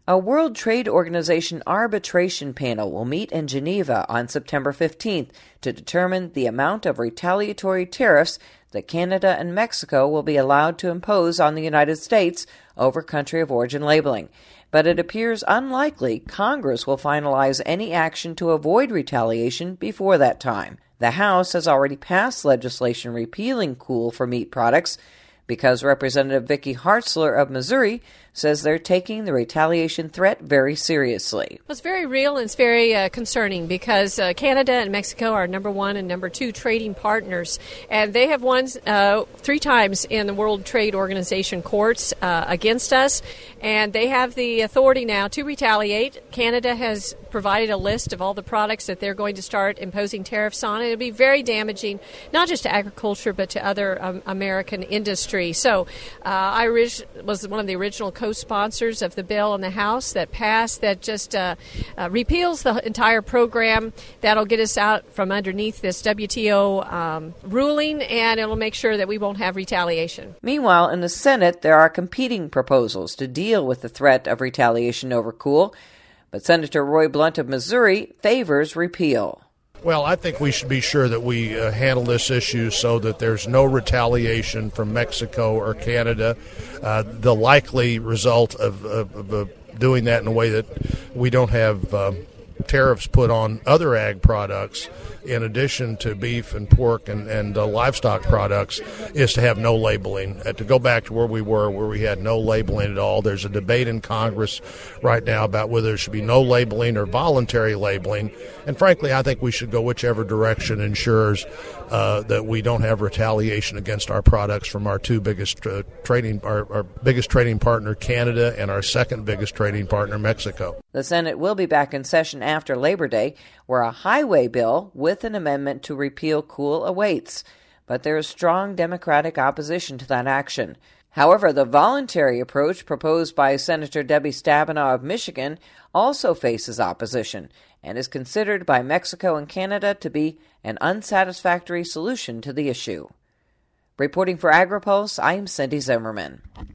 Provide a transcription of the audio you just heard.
A World Trade Organization arbitration panel will meet in Geneva on September 15th to determine the amount of retaliatory tariffs that Canada and Mexico will be allowed to impose on the United States over country of origin labeling. But it appears unlikely Congress will finalize any action to avoid retaliation before that time. The House has already passed legislation repealing COOL for meat products, because Representative Vicky Hartzler of Missouri says they're taking the retaliation threat very seriously. Well, it's very real and it's very concerning because Canada and Mexico are number one and number two trading partners, and they have won 3 times in the World Trade Organization courts against us, and they have the authority now to retaliate. Canada has provided a list of all the products that they're going to start imposing tariffs on. It'll be very damaging, not just to agriculture, but to other American industry. So I was one of the original co-sponsors of the bill in the House that passed that just repeals the entire program. That'll get us out from underneath this WTO ruling, and it'll make sure that we won't have retaliation. Meanwhile, in the Senate, there are competing proposals to deal with the threat of retaliation over COOL. But Senator Roy Blunt of Missouri favors repeal. Well, I think we should be sure that we handle this issue so that there's no retaliation from Mexico or Canada. The likely result of doing that in a way that we don't have tariffs put on other ag products in addition to beef and pork and livestock products is to have no labeling. To go back to where we were, where we had no labeling at all. There's a debate in Congress right now about whether there should be no labeling or voluntary labeling. And frankly, I think we should go whichever direction ensures that we don't have retaliation against our products from our two biggest our biggest trading partner, Canada, and our second biggest trading partner, Mexico. The Senate will be back in session after Labor Day, where a highway bill with an amendment to repeal COOL awaits. But there is strong Democratic opposition to that action. However, the voluntary approach proposed by Senator Debbie Stabenow of Michigan also faces opposition and is considered by Mexico and Canada to be an unsatisfactory solution to the issue. Reporting for AgriPulse, I'm Cindy Zimmerman.